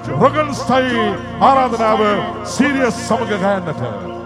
රොගන් ස්ටයි ආරාධනාව සීරියස් සමග ගයන්නට.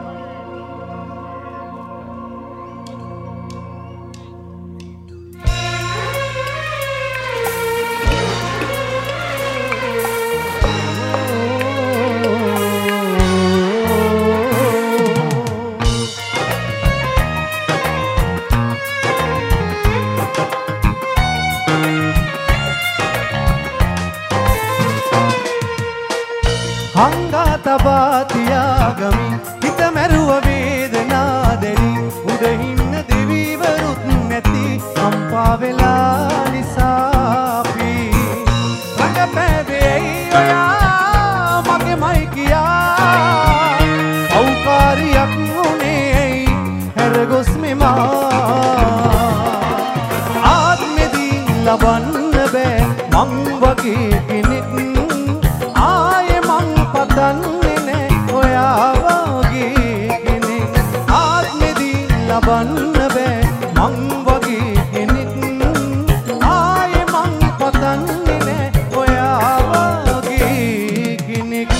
තබාතියාගමි හිත මැරුව වේදනා දැනි උඩහින්න දෙවිවරුත් නැති කම්පා වෙලා නිසාපි රඟපෑවෙයි ඔයා මගේමයි කියා පෞකාරියක් වුණේ හැරගොස් මෙමා ආත්මෙදී ලබන්න බෑ මං වගේ කෙනෙක් ආයේ මං පතන්නේ නෑ ඔයා වගේ කෙනෙක් ආත්මෙදී ලබන්න බෑ මං වගේ කෙනෙක් ආයේ මං පතන්නේ නෑ ඔයා වගේ කෙනෙක්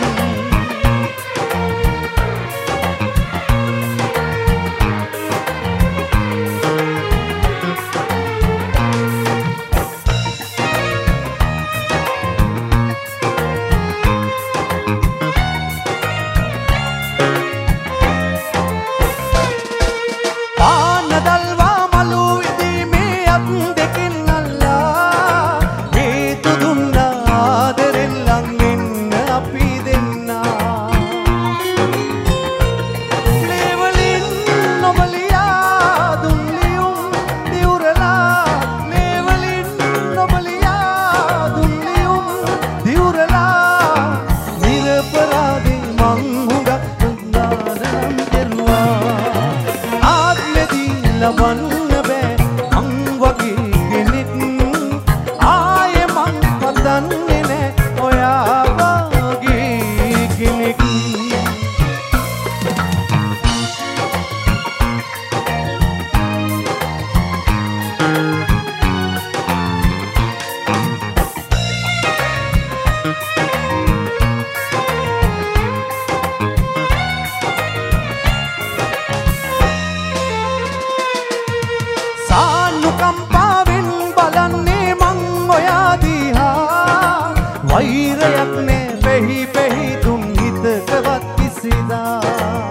ලබන්න බෑ මං වගේ කෙනෙක් ආයේ මං පතන්නේ නෑ ඔයා වගේ කෙනෙක් කම්පාවෙන් බලන්නේ මං ඔයා දිහා වෛරයක් නේ පෙහි පෙහි තුන් හිතකවත් කිසිදා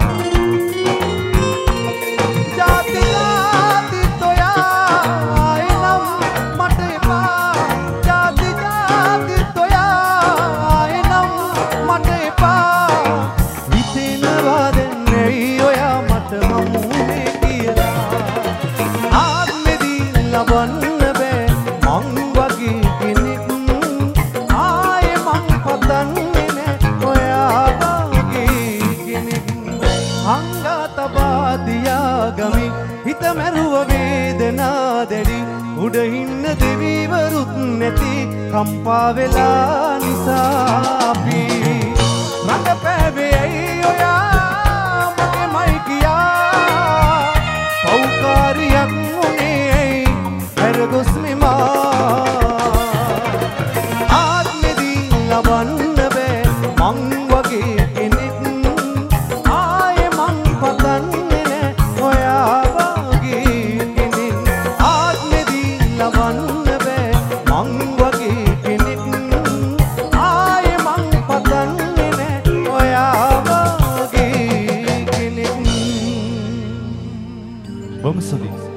ජාති ජාතිත් ඔයා එනම් මට එපා ජාති ජාතිත් ඔයා එනම් මට එපා හිතෙනවා දැන් ඔයා මට හමුනේ කියලා ලබන්න බෑ මං වගේ කෙනෙක් ආයේ මං පතන්නේ නෑ ඔයා වගේ කෙනෙක් හංගා තබා තියාගමි හිත මැරුව වේදනා දැඩි උඩින්න දෙවිවරුත් නැති කම්පා වෙලා නිසාපි රඟපෑවෙයි ඔයා මගේමයි කියා පෞකාරියක් ගොස් මෙමා ආත්මෙදී ලබන්න බෑ මං වගේ කෙනෙක් ආයේ මං පතන්නේ නෑ ඔයා වගේ කෙනෙක් ආත්මෙදී ලබන්න බෑ මං වගේ කෙනෙක් ආයේ මං පතන්නේ නෑ ඔයා වගේ කෙනෙක් බොම්සලි